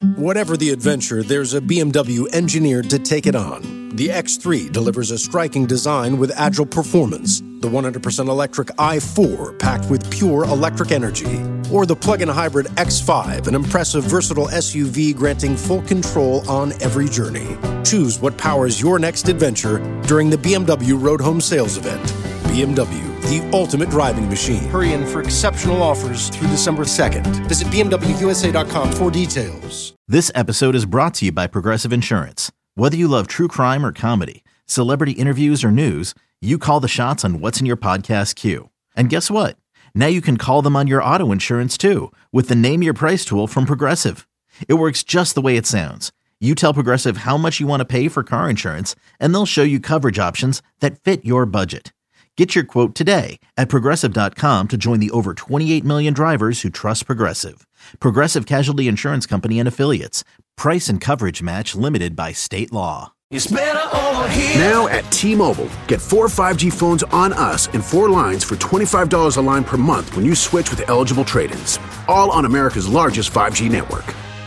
Whatever the adventure, there's a BMW engineered to take it on. The X3 delivers a striking design with agile performance. The 100% electric i4 packed with pure electric energy. Or the plug-in hybrid X5, an impressive versatile SUV granting full control on every journey. Choose what powers your next adventure during the BMW Road Home Sales Event. BMW, the ultimate driving machine. Hurry in for exceptional offers through December 2nd. Visit BMWUSA.com for details. This episode is brought to you by Progressive Insurance. Whether you love true crime or comedy, celebrity interviews or news, you call the shots on what's in your podcast queue. And guess what? Now you can call them on your auto insurance too with the Name Your Price tool from Progressive. It works just the way it sounds. You tell Progressive how much you want to pay for car insurance, and they'll show you coverage options that fit your budget. Get your quote today at Progressive.com to join the over 28 million drivers who trust Progressive. Progressive Casualty Insurance Company and Affiliates. Price and coverage match limited by state law. It's better over here. Now at T-Mobile, get 4 5G phones on us and 4 lines for $25 a line per month when you switch with eligible trade-ins. All on America's largest 5G network.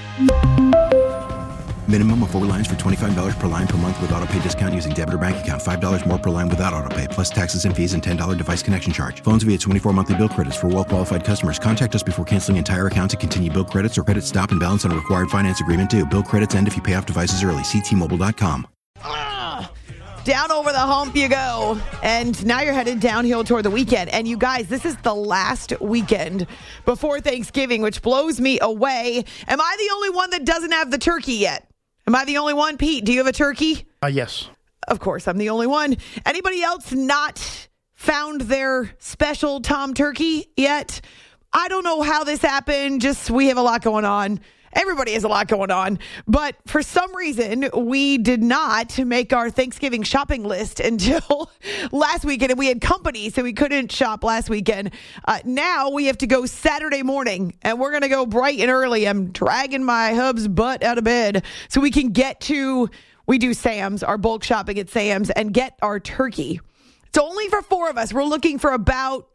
Minimum of 4 lines for $25 per line per month with autopay discount using debit or bank account. $5 more per line without autopay, plus taxes and fees and $10 device connection charge. Phones via 24 monthly bill credits for well-qualified customers. Contact us before canceling entire account to continue bill credits or credit stop and balance on a required finance agreement due. Bill credits end if you pay off devices early. See T-Mobile.com. Down over the hump you go. And now you're headed downhill toward the weekend. And you guys, this is the last weekend before Thanksgiving, which blows me away. Am I the only one that doesn't have the turkey yet? Am I the only one? Pete, do you have a turkey? Yes. Of course, I'm the only one. Anybody else not found their special Tom turkey yet? I don't know how this happened. Just we have a lot going on. Everybody has a lot going on. But for some reason, we did not make our Thanksgiving shopping list until last weekend. And we had company, so we couldn't shop last weekend. Now we have to go Saturday morning. And we're going to go bright and early. I'm dragging my hub's butt out of bed so we can get to, we do Sam's, our bulk shopping at Sam's, and get our turkey. It's only for 4 of us. We're looking for about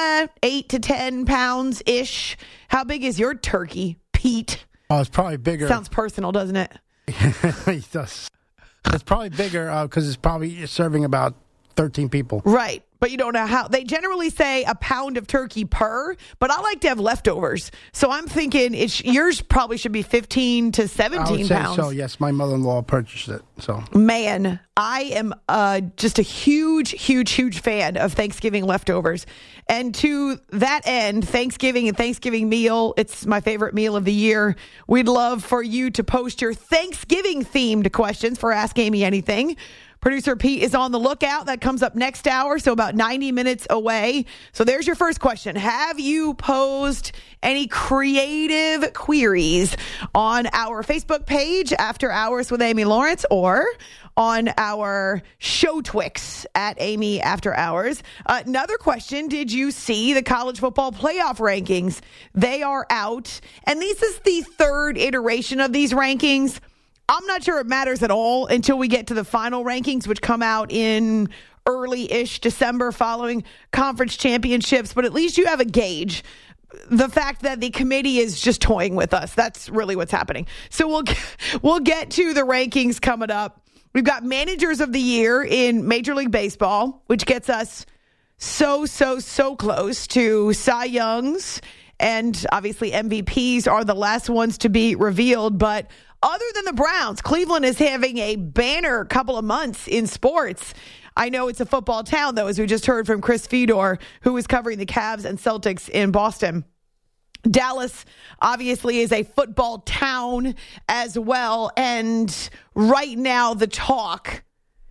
8 to 10 pounds-ish. How big is your turkey, Pete? Oh, it's probably bigger. Sounds personal, doesn't it? It does. It's probably bigger because it's probably serving about 13 people. Right. But you don't know how. They generally say a pound of turkey per, but I like to have leftovers. So I'm thinking yours probably should be 15 to 17 pounds. So, yes, my mother-in-law purchased it. So, man, I am just a huge, huge, huge fan of Thanksgiving leftovers. And to that end, Thanksgiving and Thanksgiving meal, it's my favorite meal of the year. We'd love for you to post your Thanksgiving-themed questions for Ask Amy Anything. Producer Pete is on the lookout. That comes up next hour, so about 90 minutes away. So there's your first question. Have you posed any creative queries on our Facebook page, After Hours with Amy Lawrence, or on our show Twix at Amy After Hours? Another question, did you see the college football playoff rankings? They are out, and this is the 3rd iteration of these rankings. I'm not sure it matters at all until we get to the final rankings, which come out in early-ish December following conference championships. But at least you have a gauge. The fact that the committee is just toying with us, that's really what's happening. So we'll get to the rankings coming up. We've got Managers of the Year in Major League Baseball, which gets us so close to Cy Youngs. And obviously MVPs are the last ones to be revealed. But other than the Browns, Cleveland is having a banner couple of months in sports. I know it's a football town, though, as we just heard from Chris Fedor, who is covering the Cavs and Celtics in Boston. Dallas obviously is a football town as well. And right now the talk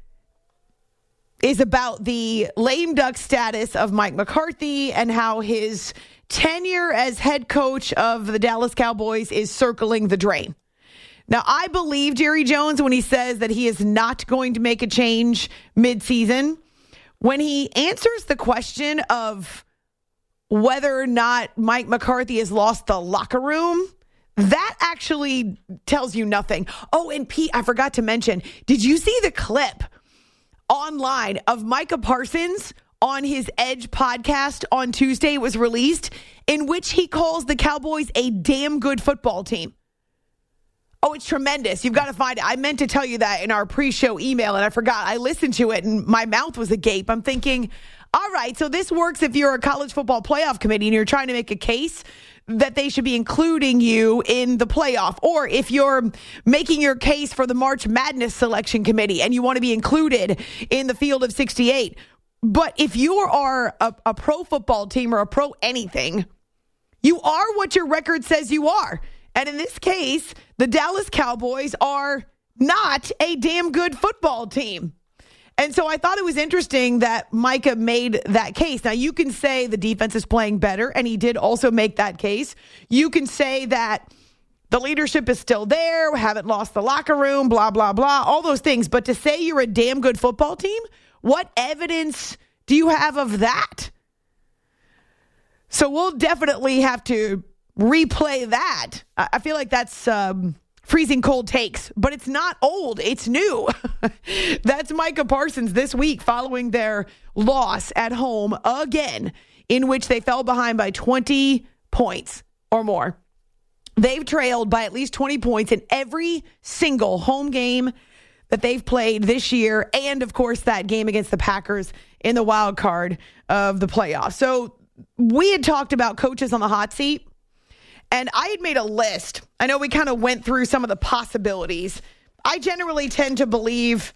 is about the lame duck status of Mike McCarthy and how his tenure as head coach of the Dallas Cowboys is circling the drain. Now, I believe Jerry Jones when he says that he is not going to make a change midseason. When he answers the question of whether or not Mike McCarthy has lost the locker room, that actually tells you nothing. Oh, and Pete, I forgot to mention, did you see the clip online of Micah Parsons on his Edge podcast on Tuesday? It was released, in which he calls the Cowboys a damn good football team. it's tremendous. You've got to find it. I meant to tell you that in our pre-show email, and I forgot. I listened to it, and my mouth was agape. I'm thinking, all right, so this works if you're a college football playoff committee and you're trying to make a case that they should be including you in the playoff, or if you're making your case for the March Madness selection committee and you want to be included in the field of 68. But if you are a pro football team or a pro anything, you are what your record says you are. And in this case, the Dallas Cowboys are not a damn good football team. And so I thought it was interesting that Micah made that case. Now, you can say the defense is playing better, and he did also make that case. You can say that the leadership is still there, haven't lost the locker room, blah, blah, blah, all those things. But to say you're a damn good football team, what evidence do you have of that? So we'll definitely have to replay that. I feel like that's freezing cold takes, but it's not old. It's new. That's Micah Parsons this week following their loss at home again, in which they fell behind by 20 points or more. They've trailed by at least 20 points in every single home game that they've played this year, and of course that game against the Packers in the wild card of the playoffs. So we had talked about coaches on the hot seat, and I had made a list. I know we kind of went through some of the possibilities. I generally tend to believe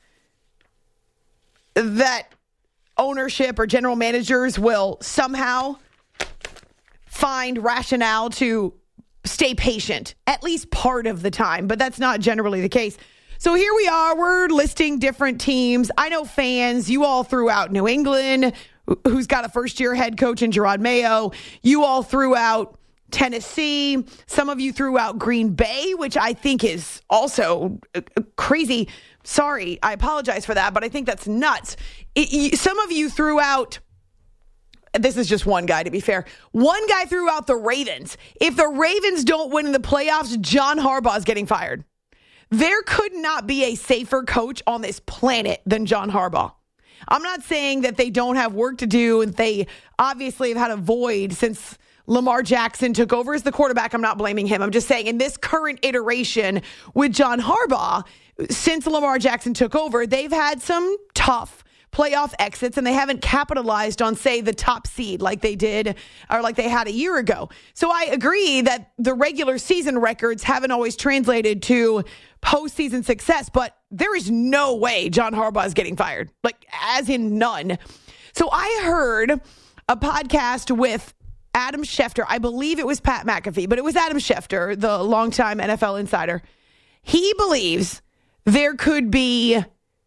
that ownership or general managers will somehow find rationale to stay patient, at least part of the time, but that's not generally the case. So here we are, we're listing different teams. I know fans, you all threw out New England, who's got a first-year head coach in Gerard Mayo. You all threw out Tennessee. Some of you threw out Green Bay, which I think is also crazy. Sorry, I apologize for that, but I think that's nuts. Some of you threw out, this is just one guy to be fair, one guy threw out the Ravens. If the Ravens don't win in the playoffs, John Harbaugh is getting fired. There could not be a safer coach on this planet than John Harbaugh. I'm not saying that they don't have work to do, and they obviously have had a void since Lamar Jackson took over as the quarterback. I'm not blaming him. I'm just saying in this current iteration with John Harbaugh, since Lamar Jackson took over, they've had some tough playoff exits, and they haven't capitalized on, say, the top seed like they did or like they had a year ago. So I agree that the regular season records haven't always translated to postseason success, but there is no way John Harbaugh is getting fired, like as in none. So I heard a podcast with Adam Schefter. I believe it was Pat McAfee, but it was Adam Schefter, the longtime NFL insider. He believes there could be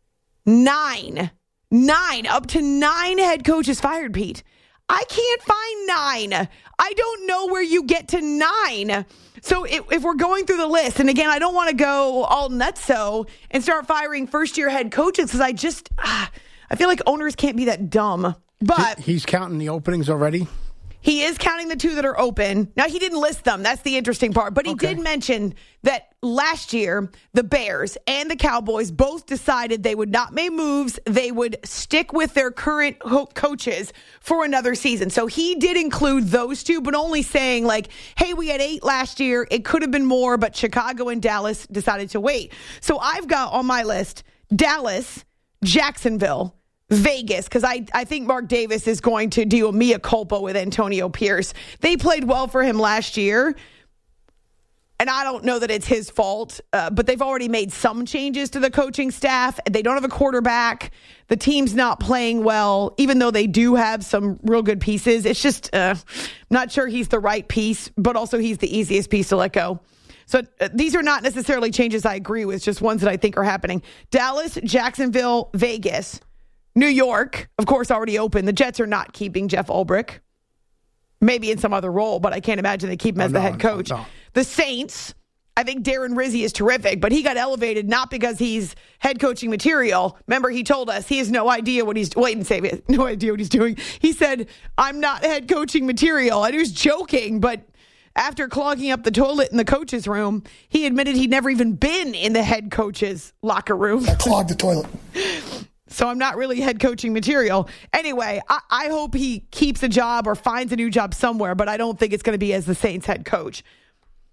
up to nine head coaches fired, Pete. I can't find 9. I don't know where you get to 9. So if we're going through the list, and again, I don't want to go all nutso and start firing first-year head coaches because I feel like owners can't be that dumb. But he's counting the openings already? He is counting the 2 that are open. Now, he didn't list them. That's the interesting part. But he did mention that last year, the Bears and the Cowboys both decided they would not make moves. They would stick with their current coaches for another season. So he did include those 2, but only saying like, hey, we had 8 last year. It could have been more, but Chicago and Dallas decided to wait. So I've got on my list Dallas, Jacksonville, Vegas, because I think Mark Davis is going to do a mea culpa with Antonio Pierce. They played well for him last year, and I don't know that it's his fault, but they've already made some changes to the coaching staff. They don't have a quarterback. The team's not playing well, even though they do have some real good pieces. It's just not sure he's the right piece, but also he's the easiest piece to let go. So these are not necessarily changes I agree with, just ones that I think are happening. Dallas, Jacksonville, Vegas, New York, of course, already open. The Jets are not keeping Jeff Ulbrich. Maybe in some other role, but I can't imagine they keep him as the head coach. No. The Saints, I think Darren Rizzi is terrific, but he got elevated not because he's head coaching material. Remember, he told us he has no idea what he's doing. No idea what he's doing. He said, I'm not head coaching material. And he was joking, but after clogging up the toilet in the coach's room, he admitted he'd never even been in the head coach's locker room. I clogged the toilet. So I'm not really head coaching material. Anyway, I hope he keeps a job or finds a new job somewhere, but I don't think it's going to be as the Saints head coach.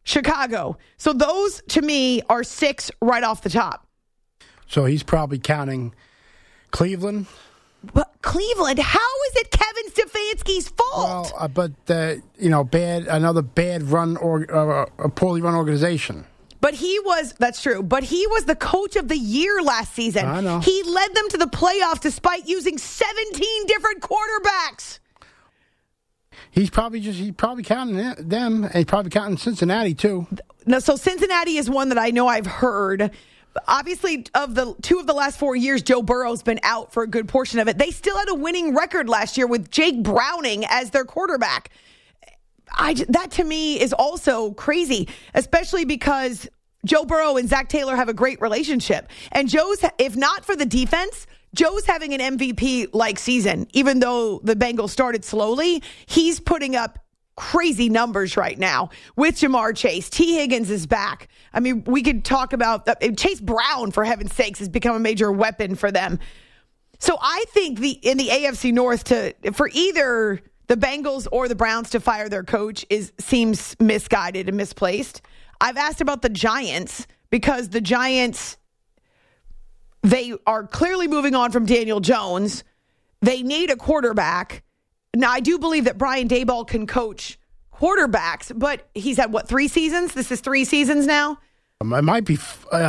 Chicago. So those, to me, are 6 right off the top. So he's probably counting Cleveland. But Cleveland, how is it Kevin Stefanski's fault? Well, but another bad run or a poorly run organization. But that's true, but he was the coach of the year last season. I know. He led them to the playoffs despite using 17 different quarterbacks. He's probably counting them, and he's probably counting Cincinnati too. No, so Cincinnati is one that I know I've heard. Obviously, of the 2 of the last 4 years, Joe Burrow's been out for a good portion of it. They still had a winning record last year with Jake Browning as their quarterback. That to me is also crazy, especially because Joe Burrow and Zach Taylor have a great relationship. And if not for the defense, Joe's having an MVP-like season. Even though the Bengals started slowly, he's putting up crazy numbers right now with Jamar Chase. T. Higgins is back. I mean, we could talk about Chase Brown, for heaven's sakes, has become a major weapon for them. So I think in the AFC North for either the Bengals or the Browns to fire their coach seems misguided and misplaced. I've asked about the Giants because the Giants, they are clearly moving on from Daniel Jones. They need a quarterback. Now, I do believe that Brian Daboll can coach quarterbacks, but he's had, 3 seasons? This is 3 seasons now? It might be,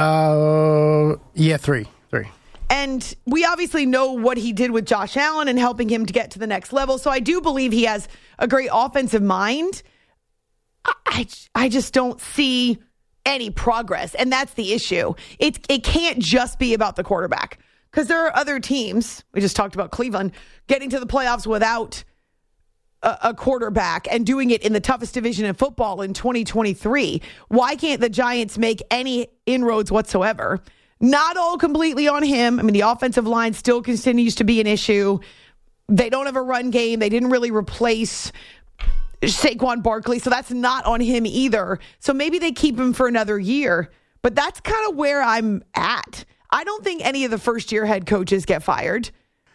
3. And we obviously know what he did with Josh Allen and helping him to get to the next level. So I do believe he has a great offensive mind. I just don't see any progress, and that's the issue. It can't just be about the quarterback because there are other teams, we just talked about Cleveland, getting to the playoffs without a quarterback and doing it in the toughest division in football in 2023. Why can't the Giants make any inroads whatsoever? Not all completely on him. I mean, the offensive line still continues to be an issue. They don't have a run game. They didn't really replace Saquon Barkley, so that's not on him either. So maybe they keep him for another year. But that's kind of where I'm at. I don't think any of the first-year head coaches get fired.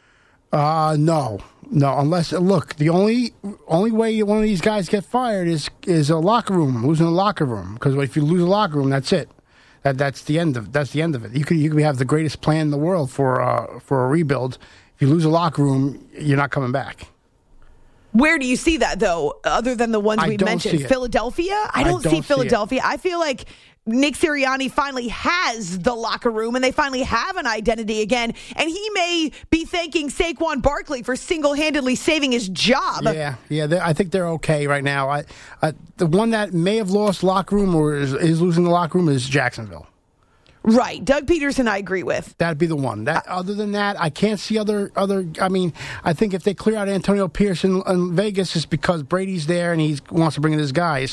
No. Unless, look, the only way one of these guys get fired is a locker room, losing a locker room. Because if you lose a locker room, that's it. That's the end of it. You could have the greatest plan in the world for a rebuild. If you lose a locker room, you're not coming back. Where do you see that, though, other than the ones we mentioned? Philadelphia? I don't see Philadelphia. I feel like Nick Sirianni finally has the locker room, and they finally have an identity again. And he may be thanking Saquon Barkley for single-handedly saving his job. Yeah. I think they're okay right now. The one that may have lost locker room or is losing the locker room is Jacksonville. Right. Doug Peterson, I agree with. That'd be the one. Other than that, I can't see other. I mean, I think if they clear out Antonio Pierce in Vegas, it's because Brady's there and he wants to bring in his guys.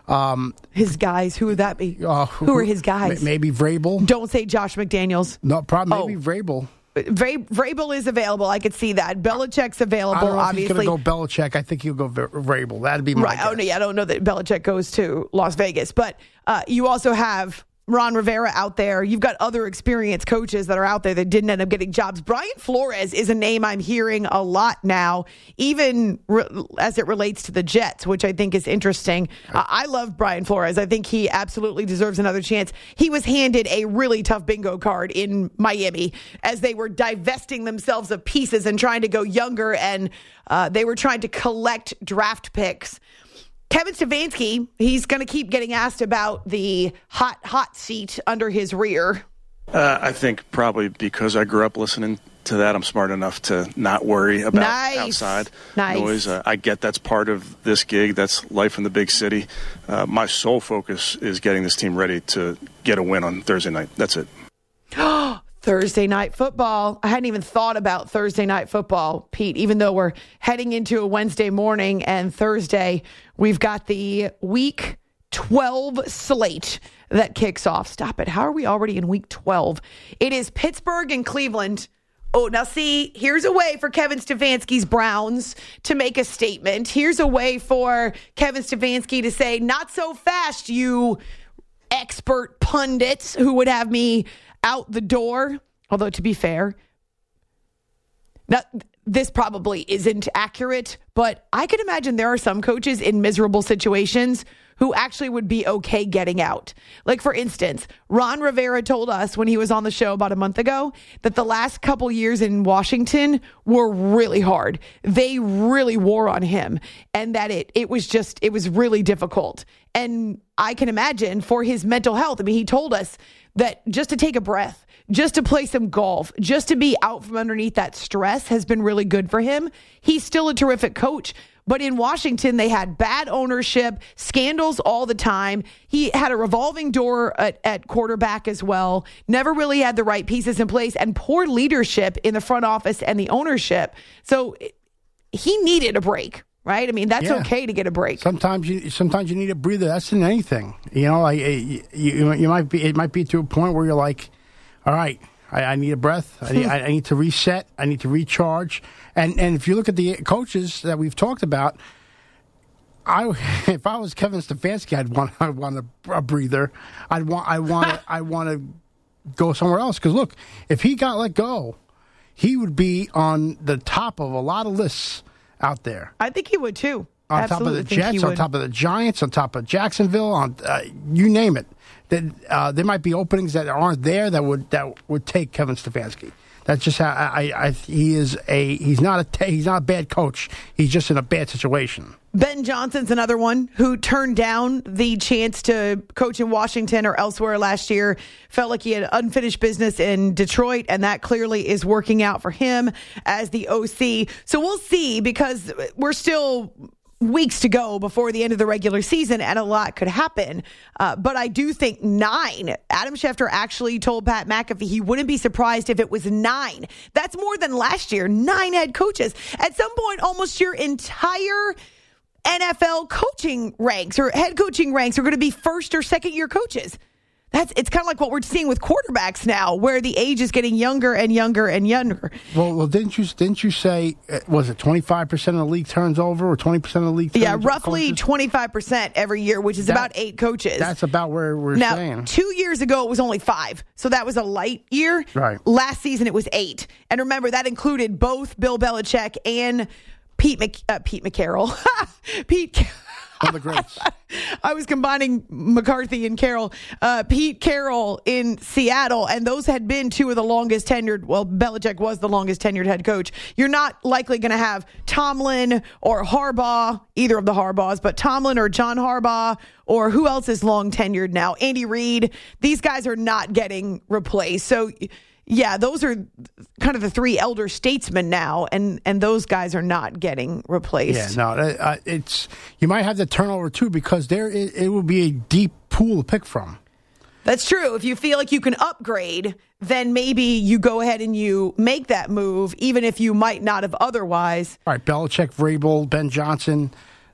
His guys? Who would that be? Who are his guys? Maybe Vrabel. Don't say Josh McDaniels. No, probably maybe Vrabel. Vrabel is available. I could see that. Belichick's available, I don't know obviously. If he's going to go Belichick. I think he'll go Vrabel. That'd be my guess. Oh, no, yeah, I don't know that Belichick goes to Las Vegas. But you also have Ron Rivera out there. You've got other experienced coaches that are out there that didn't end up getting jobs. Brian Flores is a name I'm hearing a lot now, even as it relates to the Jets, which I think is interesting. I love Brian Flores. I think he absolutely deserves another chance. He was handed a really tough bingo card in Miami as they were divesting themselves of pieces and trying to go younger, and they were trying to collect draft picks. Kevin Stefanski, he's going to keep getting asked about the hot seat under his rear. I think probably because I grew up listening to that, I'm smart enough to not worry about outside noise. I get that's part of this gig. That's life in the big city. My sole focus is getting this team ready to get a win on Thursday night. That's it. Thursday night football. I hadn't even thought about Thursday night football, Pete, even though we're heading into a Wednesday morning, and Thursday we've got the Week 12 slate that kicks off. Stop it. How are we already in Week 12? It is Pittsburgh and Cleveland. Oh, now see, here's a way for Kevin Stefanski's Browns to make a statement. Here's a way for Kevin Stefanski to say, not so fast, you expert pundits who would have me out the door. Although, to be fair, now, this probably isn't accurate, but I can imagine there are some coaches in miserable situations who actually would be okay getting out. Like, for instance, Ron Rivera told us when he was on the show about a month ago that the last couple years in Washington were really hard. They really wore on him, and that it was really difficult. And I can imagine for his mental health. I mean, he told us that just to take a breath, just to play some golf, just to be out from underneath that stress has been really good for him. He's still a terrific coach. But in Washington, they had bad ownership, scandals all the time. He had a revolving door at quarterback as well. Never really had the right pieces in place, and poor leadership in the front office and the ownership. So he needed a break, right? I mean, that's okay to get a break. Sometimes you need a breather. That's in anything. You know, like it might be to a point where you're like, all right, I need a breath. I need to reset. I need to recharge. And if you look at the coaches that we've talked about, if I was Kevin Stefanski, I'd want a breather. I want to go somewhere else. Because look, if he got let go, he would be on the top of a lot of lists out there. I think he would too. On top of the Jets, on top of the Giants, on top of Jacksonville, on you name it. That there might be openings that aren't there that would take Kevin Stefanski. That's just how he's not a bad coach. He's just in a bad situation. Ben Johnson's another one who turned down the chance to coach in Washington or elsewhere last year. Felt like he had unfinished business in Detroit, and that clearly is working out for him as the OC. So we'll see, because we're still weeks to go before the end of the regular season, and a lot could happen. But I do think 9. Adam Schefter actually told Pat McAfee he wouldn't be surprised if it was 9. That's more than last year. 9 head coaches. At some point, almost your entire NFL coaching ranks or head coaching ranks are going to be first or second year coaches. It's kind of like what we're seeing with quarterbacks now, where the age is getting younger and younger and younger. Well, didn't you say, was it 25% of the league turns over, or 20% of the league turns over? Yeah, roughly 25% every year, which is about 8 coaches. That's about where we're saying. Now, 2 years ago, it was only 5, so that was a light year. Right. Last season, it was 8. And remember, that included both Bill Belichick and Pete McCarroll. One of the greats. I was combining McCarthy and Carroll. Pete Carroll in Seattle, and those had been 2 of the longest tenured. Well, Belichick was the longest tenured head coach. You're not likely going to have Tomlin or Harbaugh, either of the Harbaughs, but Tomlin or John Harbaugh, or who else is long tenured now? Andy Reid. These guys are not getting replaced. So, yeah, those are kind of the 3 elder statesmen now, and those guys are not getting replaced. Yeah, no, you might have the turnover too, because it will be a deep pool to pick from. That's true. If you feel like you can upgrade, then maybe you go ahead and you make that move, even if you might not have otherwise. All right, Belichick, Vrabel, Ben Johnson,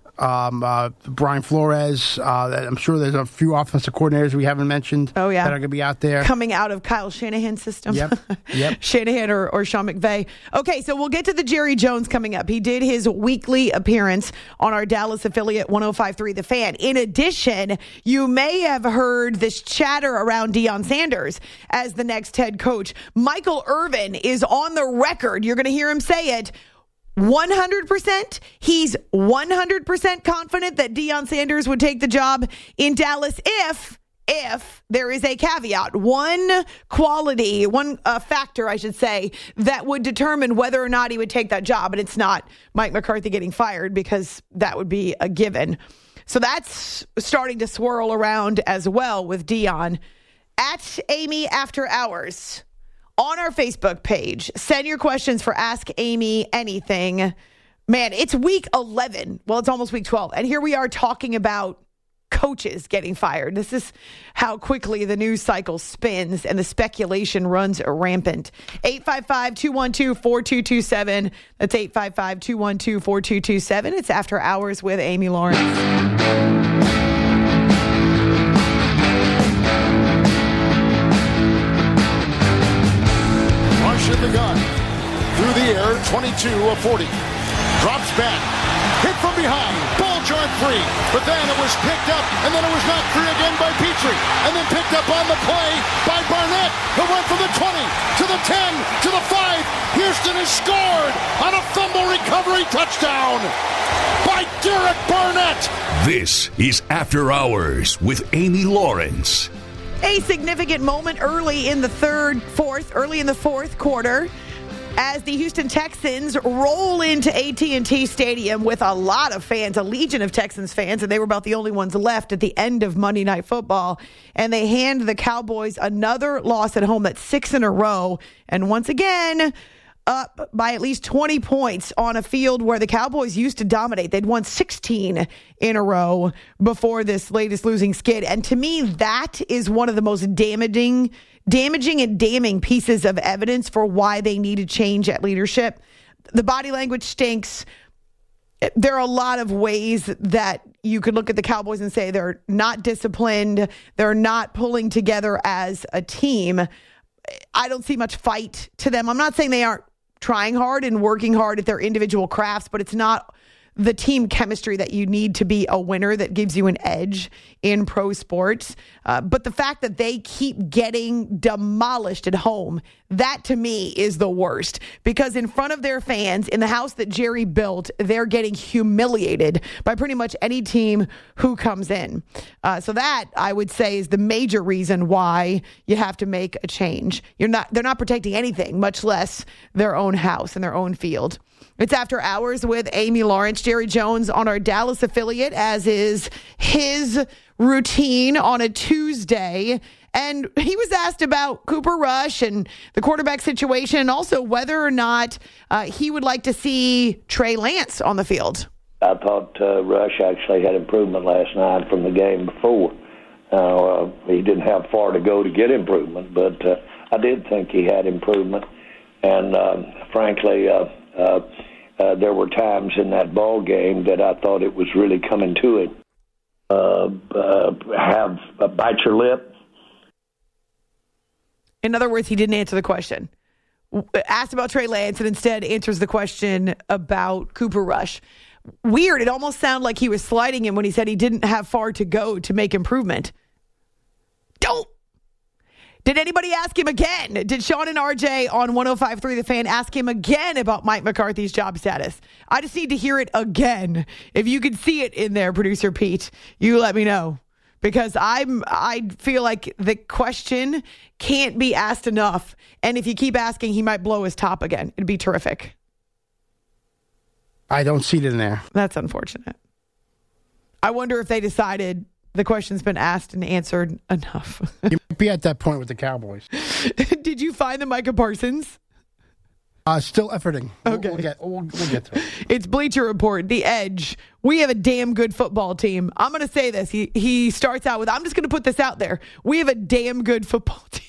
Brian Flores. I'm sure there's a few offensive coordinators we haven't mentioned that are going to be out there. Coming out of Kyle Shanahan's system. Yep. Shanahan or Sean McVay. Okay, so we'll get to the Jerry Jones coming up. He did his weekly appearance on our Dallas affiliate 105.3 The Fan. In addition, you may have heard this chatter around Deion Sanders as the next head coach. Michael Irvin is on the record. You're going to hear him say it. 100%. He's 100% confident that Deion Sanders would take the job in Dallas if there is a caveat, one factor, I should say, that would determine whether or not he would take that job. And it's not Mike McCarthy getting fired, because that would be a given. So that's starting to swirl around as well with Deion. At Amy After Hours on our Facebook page, send your questions for Ask Amy Anything. Man, it's week 11. Well, it's almost week 12. And here we are talking about coaches getting fired. This is how quickly the news cycle spins and the speculation runs rampant. 855-212-4227. That's 855-212-4227. It's After Hours with Amy Lawrence. In the gun, through the air, 22 of 40, drops back, hit from behind, ball jarred free, but then it was picked up, and then it was knocked free again by Petrie, and then picked up on the play by Barnett, who went from the 20 to the 10 to the 5. Houston has scored on a fumble recovery touchdown by Derek Barnett. This is After Hours with Amy Lawrence. A significant moment early in the fourth quarter as the Houston Texans roll into AT&T Stadium with a lot of fans, a legion of Texans fans, and they were about the only ones left at the end of Monday Night Football. And they hand the Cowboys another loss at home. That's 6 in a row. And once again, up by at least 20 points on a field where the Cowboys used to dominate. They'd won 16 in a row before this latest losing skid. And to me, that is one of the most damaging and damning pieces of evidence for why they need a change at leadership. The body language stinks. There are a lot of ways that you could look at the Cowboys and say they're not disciplined. They're not pulling together as a team. I don't see much fight to them. I'm not saying they aren't trying hard and working hard at their individual crafts, but it's not the team chemistry that you need to be a winner that gives you an edge in pro sports. But the fact that they keep getting demolished at home, that to me is the worst. Because in front of their fans, in the house that Jerry built, they're getting humiliated by pretty much any team who comes in. So that, I would say, is the major reason why you have to make a change. They're not protecting anything, much less their own house and their own field. It's After Hours with Amy Lawrence. Jerry Jones on our Dallas affiliate, as is his routine on a Tuesday. And he was asked about Cooper Rush and the quarterback situation, and also whether or not he would like to see Trey Lance on the field. I thought Rush actually had improvement last night from the game before. He didn't have far to go to get improvement, but I did think he had improvement. And frankly, there were times in that ball game that I thought it was really coming to it. Bite your lip. In other words, he didn't answer the question. Asked about Trey Lance and instead answers the question about Cooper Rush. Weird. It almost sounded like he was sliding him when he said he didn't have far to go to make improvement. Did anybody ask him again? Did Sean and RJ on 105.3 The Fan ask him again about Mike McCarthy's job status? I just need to hear it again. If you can see it in there, Producer Pete, you let me know. Because I feel like the question can't be asked enough. And if you keep asking, he might blow his top again. It'd be terrific. I don't see it in there. That's unfortunate. I wonder if they decided the question's been asked and answered enough. You might be at that point with the Cowboys. Did you find the Micah Parsons? Still efforting. Okay. We'll get to it. It's Bleacher Report, The Edge. We have a damn good football team. I'm going to say this. He starts out with, I'm just going to put this out there. We have a damn good football team.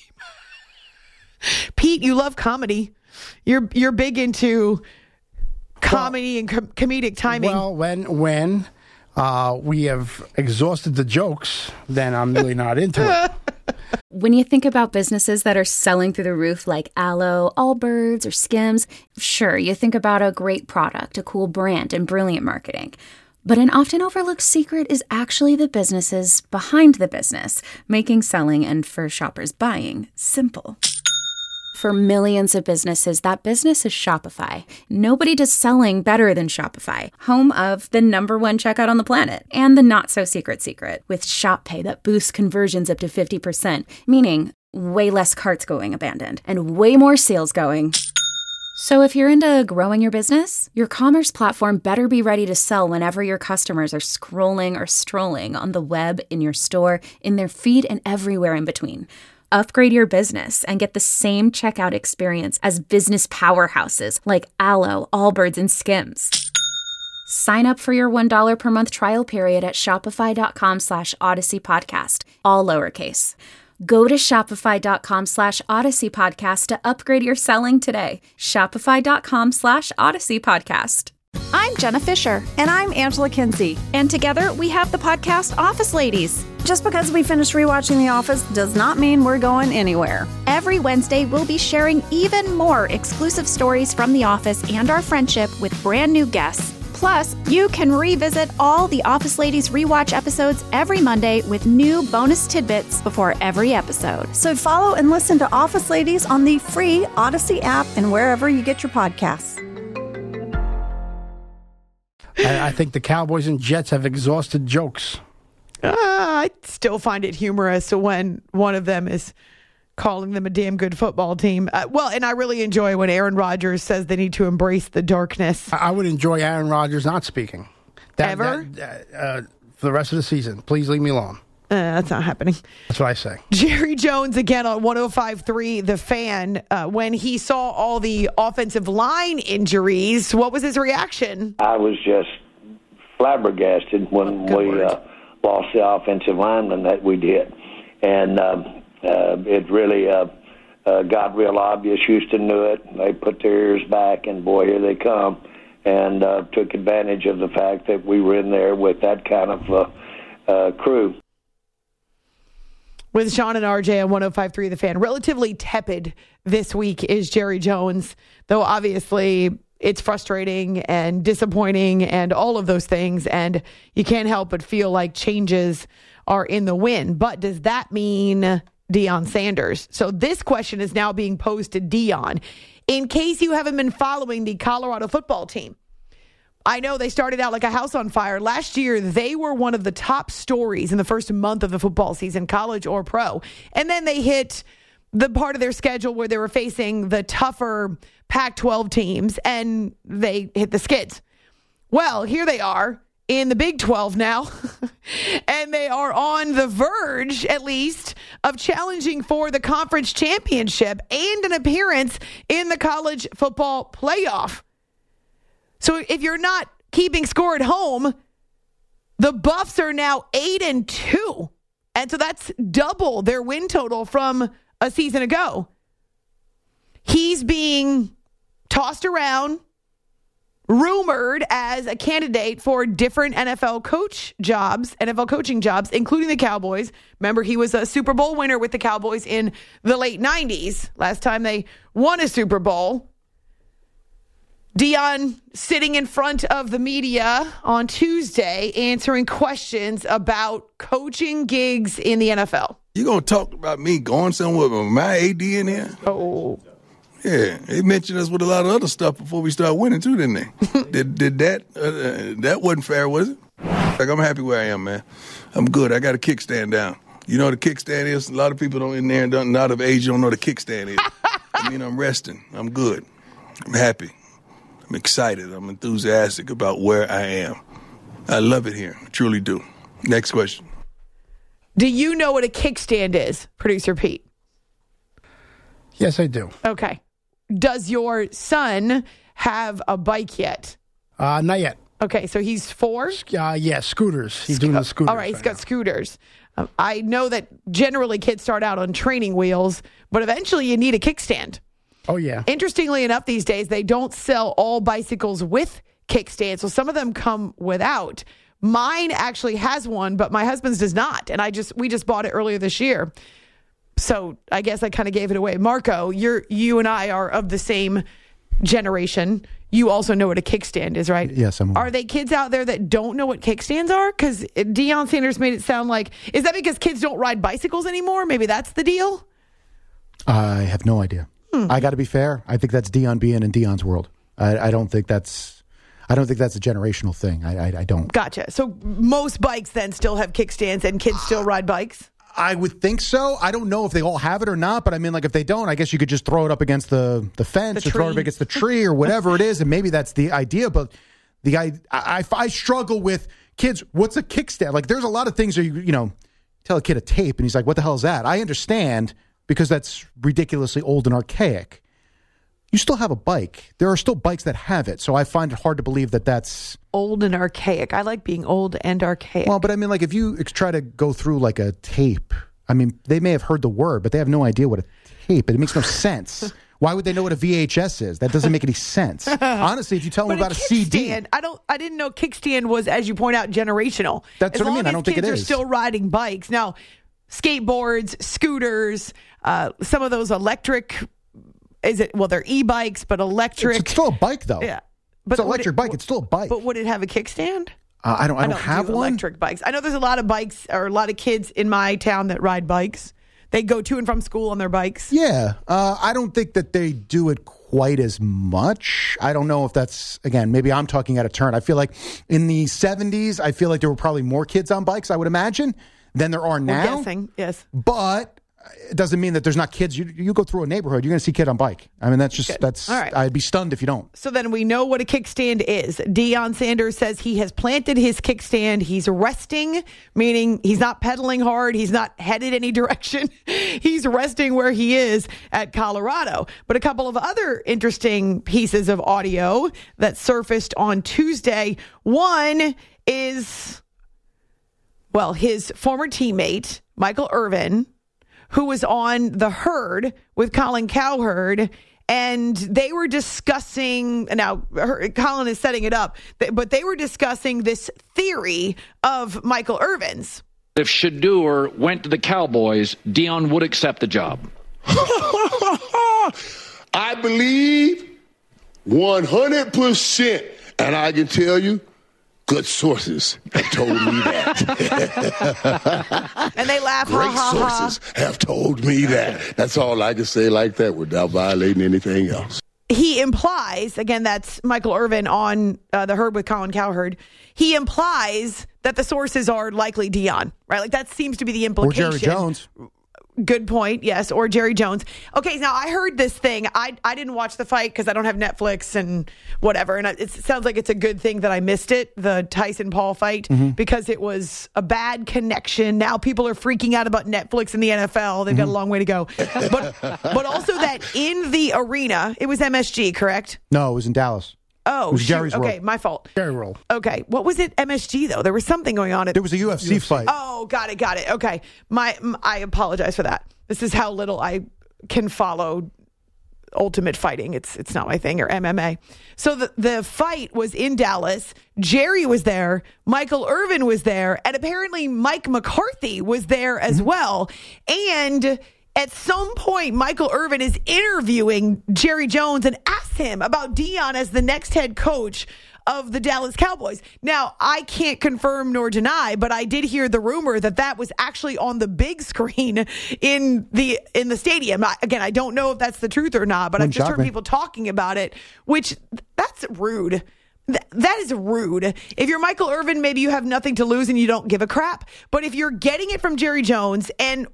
Pete, you love comedy. You're big into comedy and comedic timing. Well, when we have exhausted the jokes, then I'm really not into it. When you think about businesses that are selling through the roof like Aloe, Allbirds, or Skims, sure, you think about a great product, a cool brand, and brilliant marketing. But an often overlooked secret is actually the businesses behind the business, making selling and, for shoppers, buying simple. For millions of businesses, that business is Shopify. Nobody does selling better than Shopify, home of the #1 checkout on the planet, and the not-so-secret secret, with Shop Pay that boosts conversions up to 50%, meaning way less carts going abandoned, and way more sales going. So if you're into growing your business, your commerce platform better be ready to sell whenever your customers are scrolling or strolling on the web, in your store, in their feed, and everywhere in between. Upgrade your business and get the same checkout experience as business powerhouses like Aloe, Allbirds, and Skims. Sign up for your $1 per month trial period at shopify.com/Odyssey Podcast, all lowercase. Go to shopify.com/Odyssey Podcast to upgrade your selling today. Shopify.com/Odyssey Podcast. I'm Jenna Fisher. And I'm Angela Kinsey. And together we have the podcast Office Ladies. Just because we finished rewatching The Office does not mean we're going anywhere. Every Wednesday, we'll be sharing even more exclusive stories from The Office and our friendship with brand new guests. Plus, you can revisit all the Office Ladies rewatch episodes every Monday with new bonus tidbits before every episode. So follow and listen to Office Ladies on the free Odyssey app and wherever you get your podcasts. I think the Cowboys and Jets have exhausted jokes. I still find it humorous when one of them is calling them a damn good football team. And I really enjoy when Aaron Rodgers says they need to embrace the darkness. I would enjoy Aaron Rodgers not speaking. Ever? For the rest of the season. Please leave me alone. That's not happening. That's what I say. Jerry Jones again on 105.3 The Fan. When he saw all the offensive line injuries, what was his reaction? I was just flabbergasted when we lost the offensive lineman that we did. And it really got real obvious. Houston knew it. They put their ears back, and boy, here they come, and took advantage of the fact that we were in there with that kind of crew. With Sean and RJ on 105.3 The Fan. Relatively tepid this week is Jerry Jones, though obviously it's frustrating and disappointing and all of those things, and you can't help but feel like changes are in the wind. But does that mean Deion Sanders? So this question is now being posed to Deion. In case you haven't been following the Colorado football team, I know they started out like a house on fire. Last year, they were one of the top stories in the first month of the football season, college or pro. And then they hit the part of their schedule where they were facing the tougher Pac-12 teams, and they hit the skids. Well, here they are in the Big 12 now, and they are on the verge, at least, of challenging for the conference championship and an appearance in the college football playoff. So if you're not keeping score at home, the Buffs are now 8-2. And so that's double their win total from a season ago. He's being tossed around, rumored as a candidate for different NFL coaching jobs, including the Cowboys. Remember, he was a Super Bowl winner with the Cowboys in the late 90s. Last time they won a Super Bowl. Deion sitting in front of the media on Tuesday answering questions about coaching gigs in the NFL. You going to talk about me going somewhere with my AD in there? Oh. Yeah, they mentioned us with a lot of other stuff before we started winning too, didn't they? did that? That wasn't fair, was it? Like, I'm happy where I am, man. I'm good. I got a kickstand down. You know what a kickstand is? A lot of people not of age don't know what a kickstand is. I mean, I'm resting. I'm good. I'm happy. I'm excited. I'm enthusiastic about where I am. I love it here. I truly do. Next question. Do you know what a kickstand is, Producer Pete? Yes, I do. Okay. Does your son have a bike yet? Not yet. Okay, so he's 4? Yeah, scooters. He's doing the scooters. All right, he's got scooters. I know that generally kids start out on training wheels, but eventually you need a kickstand. Oh, yeah. Interestingly enough, these days, they don't sell all bicycles with kickstands, so some of them come without. Mine actually has one, but my husband's does not, and we just bought it earlier this year. So I guess I kind of gave it away. Marco, you and I are of the same generation. You also know what a kickstand is, right? Yes, I'm aware. Are they kids out there that don't know what kickstands are? Because Deion Sanders made it sound like, is that because kids don't ride bicycles anymore? Maybe that's the deal? I have no idea. I got to be fair. I think that's Deion being in Deion's world. I don't think that's a generational thing. I don't. Gotcha. So most bikes then still have kickstands and kids still ride bikes? I would think so. I don't know if they all have it or not, but I mean, like, if they don't, I guess you could just throw it up against the fence or throw it up against the tree or whatever it is, and maybe that's the idea. But I struggle with kids. What's a kickstand? Like, there's a lot of things where you tell a kid a tape, and he's like, "What the hell is that?" I understand because that's ridiculously old and archaic. You still have a bike. There are still bikes that have it, so I find it hard to believe that that's old and archaic. I like being old and archaic. Well, but I mean, like, if you try to go through like a tape, I mean, they may have heard the word, but they have no idea what a tape is. It makes no sense. Why would they know what a VHS is? That doesn't make any sense. Honestly, if you tell them about a CD. I didn't know kickstand was, as you point out, generational. That's what I mean. I don't think it is. Kids are still riding bikes. Now, skateboards, scooters, some of those electric... They're e-bikes, but electric. It's still a bike, though. Yeah. It's an electric bike. It's still a bike. But would it have a kickstand? I don't have one. Electric bikes. I know there's a lot of bikes or a lot of kids in my town that ride bikes. They go to and from school on their bikes. Yeah. I don't think that they do it quite as much. I don't know if that's, again, maybe I'm talking out of turn. I feel like in the 70s, I feel like there were probably more kids on bikes, I would imagine, than there are now. We're guessing, yes. But it doesn't mean that there's not kids. You go through a neighborhood, you're going to see a kid on bike. I mean, that's all right. I'd be stunned if you don't. So then we know what a kickstand is. Deion Sanders says he has planted his kickstand. He's resting, meaning he's not pedaling hard. He's not headed any direction. He's resting where he is at Colorado. But a couple of other interesting pieces of audio that surfaced on Tuesday. One is, well, his former teammate, Michael Irvin, who was on The Herd with Colin Cowherd, and they were discussing, now Colin is setting it up, but they were discussing this theory of Michael Irvin's. If Shedeur went to the Cowboys, Deion would accept the job. I believe 100%, and I can tell you, good sources have told me that. And they laugh. Great sources have told me that. That's all I can say like that without violating anything else. He implies, again, that's Michael Irvin on The Herd with Colin Cowherd. He implies that the sources are likely Deion, right? Like that seems to be the implication. Or Jerry Jones. Good point. Yes. Or Jerry Jones. Okay. Now I heard this thing. I didn't watch the fight because I don't have Netflix and whatever. And it sounds like it's a good thing that I missed it, the Tyson Paul fight, because it was a bad connection. Now people are freaking out about Netflix and the NFL. They've got a long way to go. But also that in the arena, it was MSG, correct? No, it was in Dallas. Oh, it was Jerry's okay, World. my fault. Jerry World. Okay, what was it? MSG though. There was something going on. There was a UFC fight. Oh, got it. Okay, I apologize for that. This is how little I can follow Ultimate Fighting. It's not my thing, or MMA. So the fight was in Dallas. Jerry was there. Michael Irvin was there, and apparently Mike McCarthy was there as well. And at some point, Michael Irvin is interviewing Jerry Jones and asks him about Deion as the next head coach of the Dallas Cowboys. Now, I can't confirm nor deny, but I did hear the rumor that was actually on the big screen in the stadium. Again, I don't know if that's the truth or not, but I've just heard people talking about it, which that's rude. That is rude. If you're Michael Irvin, maybe you have nothing to lose and you don't give a crap. But if you're getting it from Jerry Jones or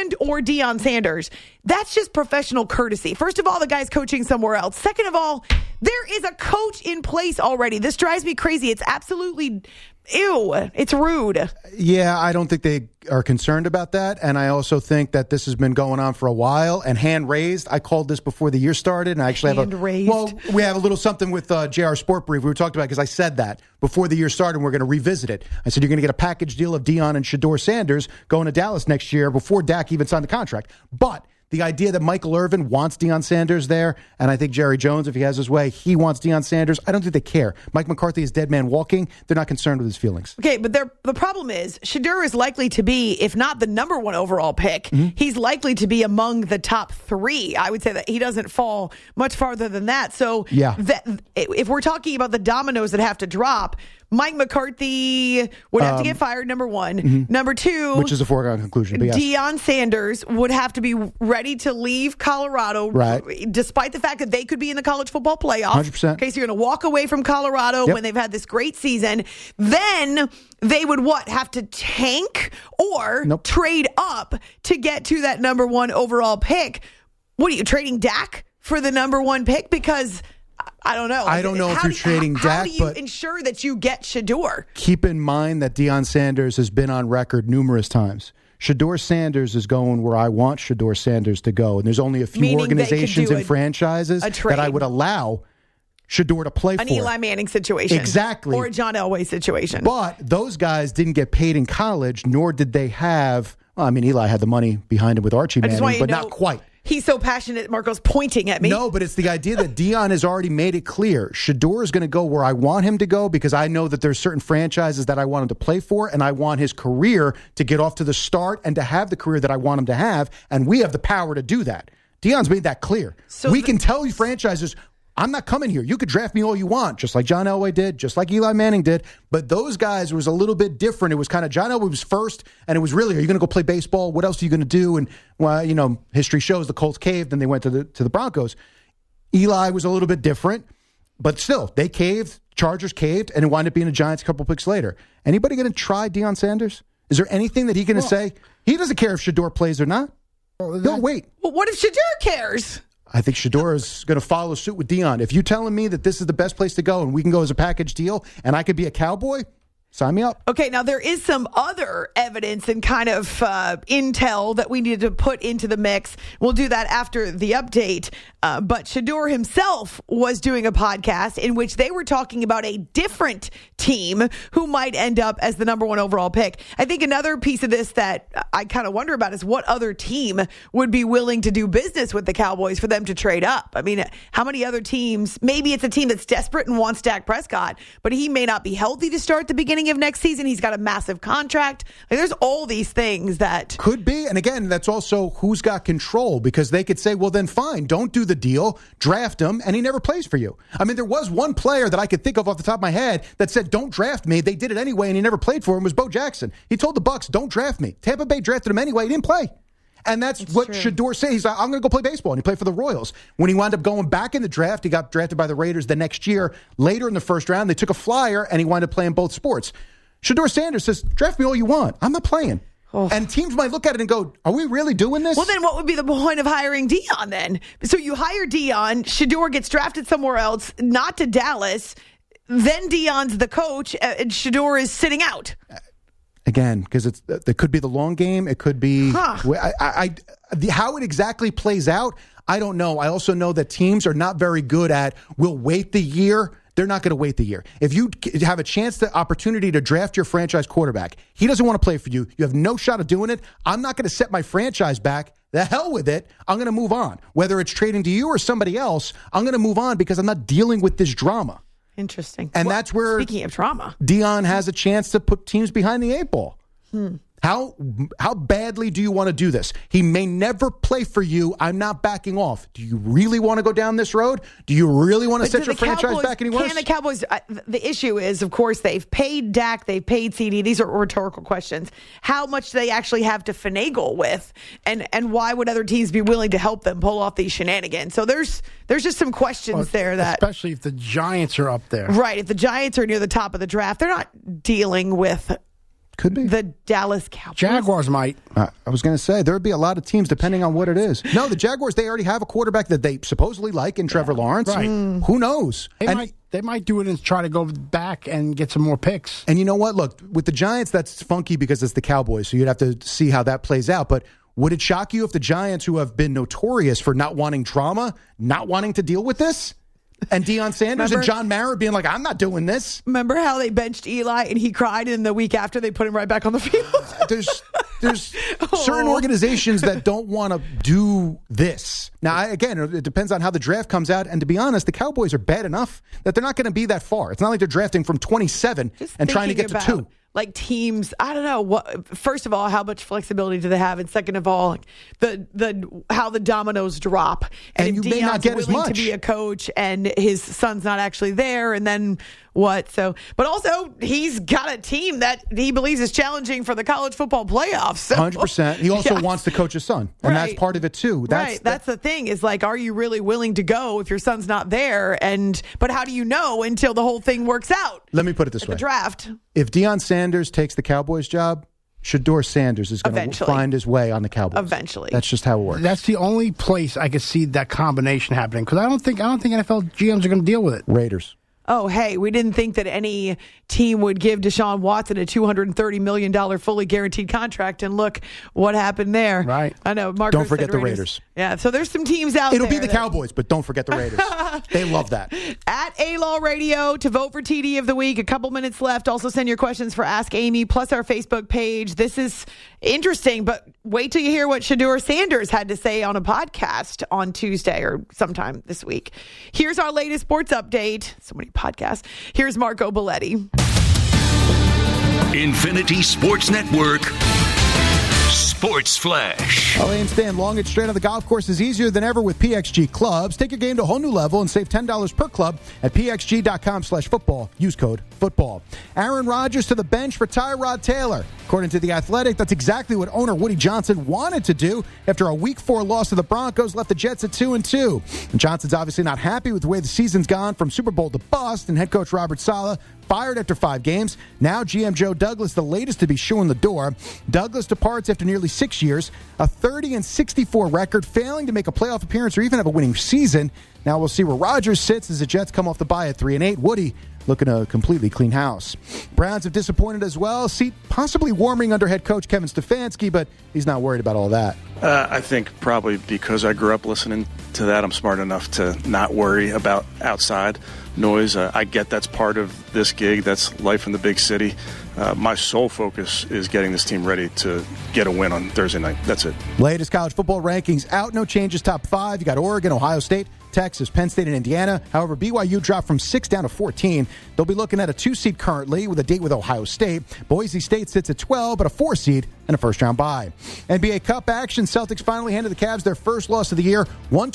Deion Sanders, that's just professional courtesy. First of all, the guy's coaching somewhere else. Second of all, there is a coach in place already. This drives me crazy. It's absolutely ew. It's rude. Yeah, I don't think they are concerned about that. And I also think that this has been going on for a while. And hand raised, I called this before the year started. And I actually we have a little something with JR Sport Brief. We were talking about because I said that before the year started, and we're going to revisit it. I said, you're going to get a package deal of Deion and Shedeur Sanders going to Dallas next year before Dak even signed the contract. But the idea that Michael Irvin wants Deion Sanders there, and I think Jerry Jones, if he has his way, he wants Deion Sanders. I don't think they care. Mike McCarthy is dead man walking. They're not concerned with his feelings. Okay, but the problem is Shedeur is likely to be, if not the number one overall pick, he's likely to be among the top 3. I would say that he doesn't fall much farther than that. So if we're talking about the dominoes that have to drop, Mike McCarthy would have to get fired, number one. Number two, which is a foregone conclusion. Yes. Deion Sanders would have to be ready to leave Colorado, despite the fact that they could be in the college football playoff. 100%. Okay, so you're going to walk away from Colorado when they've had this great season. Then they would have to tank or trade up to get to that number 1 overall pick. What are you, trading Dak for the number 1 pick? Because I don't know. I don't know if you're trading Dak, how do you ensure that you get Shedeur? Keep in mind that Deion Sanders has been on record numerous times. Shedeur Sanders is going where I want Shedeur Sanders to go. And there's only a few organizations and franchises that I would allow Shedeur to play for. An Eli Manning situation. Exactly. Or a John Elway situation. But those guys didn't get paid in college, nor did they have, Eli had the money behind him with Archie Manning, but not quite. He's so passionate, Marco's pointing at me. No, but it's the idea that Deion has already made it clear. Shedeur is going to go where I want him to go because I know that there's certain franchises that I want him to play for, and I want his career to get off to the start and to have the career that I want him to have, and we have the power to do that. Deion's made that clear. So we can tell you franchises, I'm not coming here. You could draft me all you want, just like John Elway did, just like Eli Manning did. But those guys was a little bit different. It was kind of John Elway was first, and it was really, are you going to go play baseball? What else are you going to do? And, well, history shows the Colts caved, and they went to the Broncos. Eli was a little bit different, but still, they caved. Chargers caved, and it wound up being the Giants a couple picks later. Anybody going to try Deion Sanders? Is there anything that he's going to say? He doesn't care if Shedeur plays or not. No, wait. Well, what if Shedeur cares? I think Shedeur is going to follow suit with Deion. If you're telling me that this is the best place to go and we can go as a package deal and I could be a Cowboy, sign me up. Okay, now there is some other evidence and kind of intel that we need to put into the mix. We'll do that after the update. But Shedeur himself was doing a podcast in which they were talking about a different team who might end up as the number 1 overall pick. I think another piece of this that I kind of wonder about is what other team would be willing to do business with the Cowboys for them to trade up. I mean, how many other teams? Maybe it's a team that's desperate and wants Dak Prescott, but he may not be healthy to start the beginning of next season. He's got a massive contract. Like, there's all these things that could be. And again, that's also who's got control, because they could say, well, then fine, don't do the deal, draft him, and he never plays for you. I mean, there was one player that I could think of off the top of my head that said, don't draft me. They did it anyway, and he never played for him, was Bo Jackson. He told the Bucs, don't draft me. Tampa Bay drafted him anyway. He didn't play. And that's what Shedeur said. He's like, I'm going to go play baseball. And he played for the Royals. When he wound up going back in the draft, he got drafted by the Raiders the next year. Later in the first round, they took a flyer, and he wound up playing both sports. Shedeur Sanders says, draft me all you want. I'm not playing. Oh. And teams might look at it and go, are we really doing this? Well, then what would be the point of hiring Deion then? So you hire Deion, Shedeur gets drafted somewhere else, not to Dallas, then Deion's the coach, and Shedeur is sitting out. Again, because it could be the long game. It could be how it exactly plays out. I don't know. I also know that teams are not very good at, we'll wait the year. They're not going to wait the year. If you have a chance, the opportunity to draft your franchise quarterback, he doesn't want to play for you. You have no shot of doing it. I'm not going to set my franchise back. The hell with it. I'm going to move on. Whether it's trading to you or somebody else, I'm going to move on because I'm not dealing with this drama. Interesting. And that's where, speaking of drama, Deion has a chance to put teams behind the 8 ball. How badly do you want to do this? He may never play for you. I'm not backing off. Do you really want to go down this road? Do you really want to set your franchise back any worse? Can the Cowboys, the issue is, of course, they've paid Dak, they've paid CD. These are rhetorical questions. How much do they actually have to finagle with? And why would other teams be willing to help them pull off these shenanigans? So there's just some questions there that... Especially if the Giants are up there. Right. If the Giants are near the top of the draft, they're not dealing with... Could be. The Dallas Cowboys. Jaguars might. I was going to say, there would be a lot of teams depending on what it is. No, the Jaguars, they already have a quarterback that they supposedly like in Trevor Lawrence. Right. Who knows? They might do it and try to go back and get some more picks. And you know what? Look, with the Giants, that's funky because it's the Cowboys, so you'd have to see how that plays out. But would it shock you if the Giants, who have been notorious for not wanting drama, not wanting to deal with this? And Deion Sanders and John Mara being like, I'm not doing this. Remember how they benched Eli and he cried, and the week after they put him right back on the field? There's certain organizations that don't want to do this. Now, again, it depends on how the draft comes out. And to be honest, the Cowboys are bad enough that they're not going to be that far. It's not like they're drafting from 27 and trying to get to 2. Like teams, I don't know. First of all, how much flexibility do they have? And second of all, the how the dominoes drop. And you may not get as much. To be a coach, and his son's not actually there, and then what? So, but also he's got a team that he believes is challenging for the college football playoffs. So. 100%. He also wants to coach his son, and that's part of it too. That's the thing. Is like, are you really willing to go if your son's not there? But how do you know until the whole thing works out? Let me put it this way: the draft. If Deion Sanders takes the Cowboys job, Shedeur Sanders is going to find his way on the Cowboys. Eventually. That's just how it works. That's the only place I could see that combination happening, because I don't think NFL GMs are going to deal with it. Raiders. Oh, hey, we didn't think that any team would give Deshaun Watson a $230 million fully guaranteed contract, and look what happened there. Right. I know. Mark don't forget the Raiders. Yeah, so there's some teams out there. It'll be the Cowboys, but don't forget the Raiders. They love that. At A-Law Radio to vote for TD of the Week. A couple minutes left. Also send your questions for Ask Amy, plus our Facebook page. This is interesting, but wait till you hear what Shedeur Sanders had to say on a podcast on Tuesday or sometime this week. Here's our latest sports update. So many podcasts. Here's Marco Belletti. Infinity Sports Network Sports Flash. Well, Ames staying long and straight on the golf course is easier than ever with PXG clubs. Take your game to a whole new level and save $10 per club at pxg.com/football. Use code football. Aaron Rodgers to the bench for Tyrod Taylor. According to The Athletic, that's exactly what owner Woody Johnson wanted to do after a Week 4 loss to the Broncos left the Jets at 2-2. And Johnson's obviously not happy with the way the season's gone from Super Bowl to bust, and head coach Robert Saleh fired after 5 games. Now GM Joe Douglas, the latest to be shooing the door. Douglas departs after nearly 6 years, a 30-64 record, failing to make a playoff appearance or even have a winning season. Now we'll see where Rodgers sits as the Jets come off the bye at 3-8. Woody looking to completely clean house. Browns have disappointed as well. Seat possibly warming under head coach Kevin Stefanski, but he's not worried about all that. I think probably because I grew up listening to that, I'm smart enough to not worry about outside noise. I get that's part of this gig. That's life in the big city. My sole focus is getting this team ready to get a win on Thursday night. That's it. Latest college football rankings out. No changes. Top 5. You got Oregon, Ohio State, Texas, Penn State, and Indiana. However, BYU dropped from 6 down to 14. They'll be looking at a 2 seed currently with a date with Ohio State. Boise State sits at 12, but a 4 seed and a first-round bye. NBA Cup action. Celtics finally handed the Cavs their first loss of the year,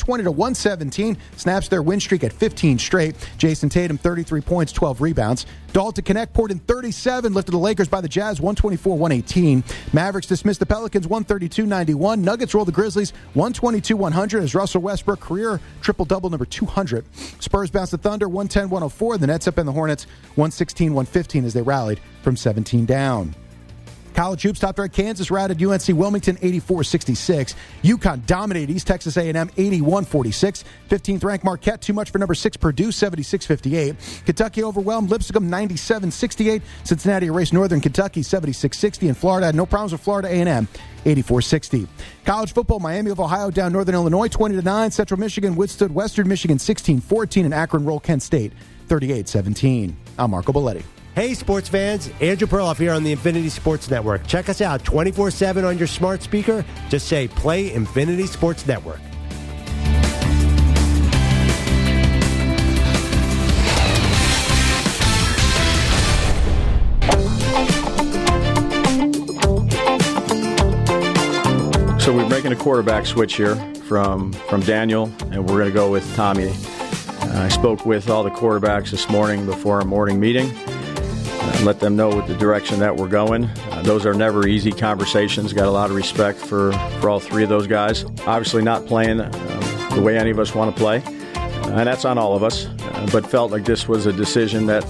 120-117. Snaps their win streak at 15 straight. Jason Tatum, 33 points, 12 rebounds. Dalton Knecht poured in 37, lifted the Lakers by the Jazz, 124-118. Mavericks dismissed the Pelicans, 132-91. Nuggets rolled the Grizzlies, 122-100 as Russell Westbrook, career triple-double number 200. Spurs bounced the Thunder, 110-104. The Nets up in the Hornets, 116-115 as they rallied from 17 down. College hoops, top-ranked Kansas routed UNC Wilmington 84-66. UConn dominated East Texas A&M 81-46. 15th-ranked Marquette, too much for number 6 Purdue 76-58. Kentucky overwhelmed Lipscomb 97-68. Cincinnati erased Northern Kentucky 76-60. And Florida had no problems with Florida A&M 84-60. College football, Miami of Ohio down Northern Illinois 20-9. Central Michigan withstood Western Michigan 16-14. And Akron rolled Kent State 38-17. I'm Marco Belletti. Hey, sports fans. Andrew Perloff here on the Infinity Sports Network. Check us out 24/7 on your smart speaker. Just say, play Infinity Sports Network. So we're making a quarterback switch here from Daniel, and we're going to go with Tommy. I spoke with all the quarterbacks this morning before our morning meeting. Let them know the direction that we're going. Those are never easy conversations. Got a lot of respect for all 3 of those guys. Obviously not playing the way any of us want to play, and that's on all of us, but felt like this was a decision that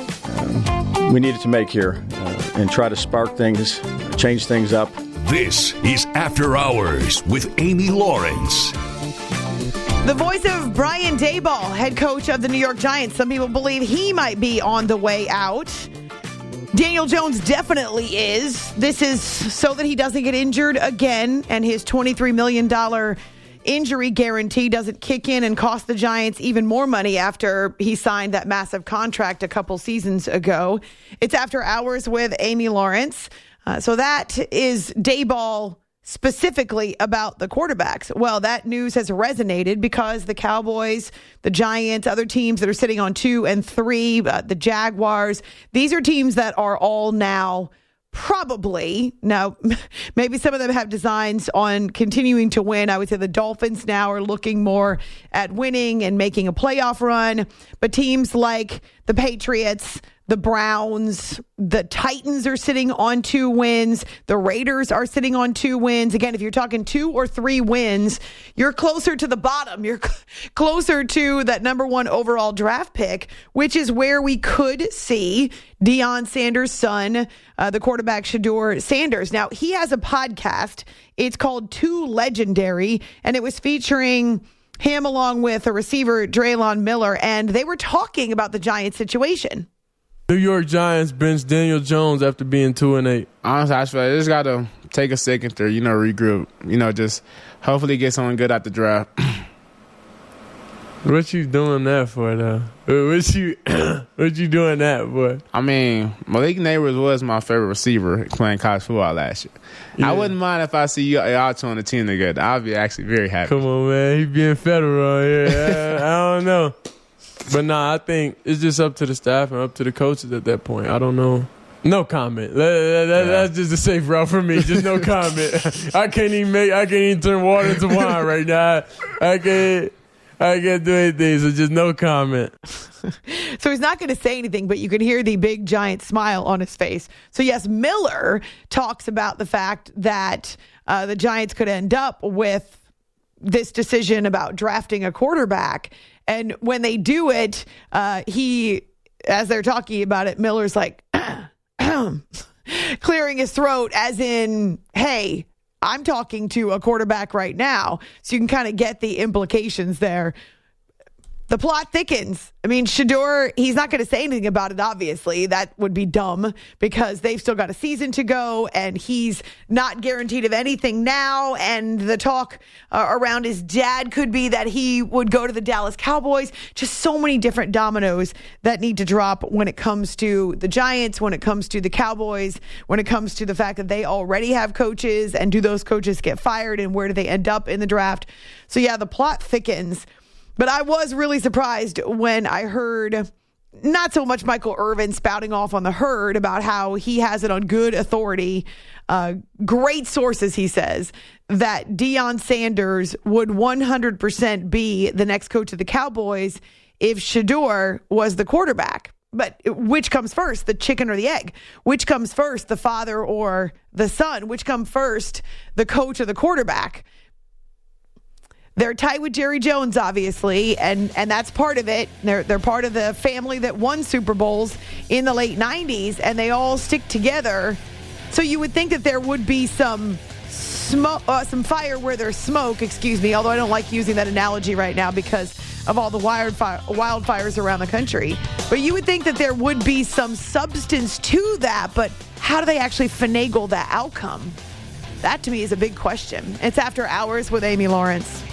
we needed to make here and try to spark things, change things up. This is After Hours with Amy Lawrence. The voice of Brian Daboll, head coach of the New York Giants. Some people believe he might be on the way out. Daniel Jones definitely is. This is so that he doesn't get injured again, and his $23 million injury guarantee doesn't kick in and cost the Giants even more money after he signed that massive contract a couple seasons ago. It's After Hours with Amy Lawrence. So that is Daboll specifically about the quarterbacks. Well, that news has resonated because the Cowboys, the Giants, other teams that are sitting on 2 and 3, the Jaguars, these are teams that are all now probably, now maybe some of them have designs on continuing to win. I would say the Dolphins now are looking more at winning and making a playoff run, but teams like the Patriots, the Browns, the Titans are sitting on 2 wins. The Raiders are sitting on 2 wins. Again, if you're talking 2 or 3 wins, you're closer to the bottom. You're closer to that number 1 overall draft pick, which is where we could see Deion Sanders' son, the quarterback Shedeur Sanders. Now, he has a podcast. It's called Too Legendary, and it was featuring him along with a receiver, Draylon Miller, and they were talking about the Giants situation. New York Giants bench Daniel Jones after being 2-8. Honestly, I feel like they just got to take a second to, regroup. Just hopefully get someone good at the draft. What you doing that for, though? What you doing that for? I mean, Malik Neighbors was my favorite receiver playing college football last year. Yeah. I wouldn't mind if I see y'all two on the team together. I'd be actually very happy. Come on, man. He being federal here. I don't know. But, I think it's just up to the staff and up to the coaches at that point. I don't know No comment. That's just a safe route for me. Just no comment. I can't even turn water into wine right now. I can't do anything. So just no comment. So he's not going to say anything, but you can hear the big giant smile on his face. So yes, Miller talks about the fact that the Giants could end up with this decision about drafting a quarterback. And when they do it, as they're talking about it, Miller's like, clearing his throat as in, hey, I'm talking to a quarterback right now. So you can kind of get the implications there. The plot thickens. I mean, Shedeur, he's not going to say anything about it, obviously. That would be dumb because they've still got a season to go and he's not guaranteed of anything now. And the talk around his dad could be that he would go to the Dallas Cowboys. Just so many different dominoes that need to drop when it comes to the Giants, when it comes to the Cowboys, when it comes to the fact that they already have coaches and do those coaches get fired and where do they end up in the draft? So yeah, the plot thickens. But I was really surprised when I heard not so much Michael Irvin spouting off on the herd about how he has it on good authority, great sources, he says, that Deion Sanders would 100% be the next coach of the Cowboys if Shedeur was the quarterback. But which comes first, the chicken or the egg? Which comes first, the father or the son? Which comes first, the coach or the quarterback? They're tight with Jerry Jones, obviously, and that's part of it. They're part of the family that won Super Bowls in the late 90s, and they all stick together. So you would think that there would be some fire where there's smoke, although I don't like using that analogy right now because of all the wildfires around the country. But you would think that there would be some substance to that, but how do they actually finagle that outcome? That, to me, is a big question. It's After Hours with Amy Lawrence.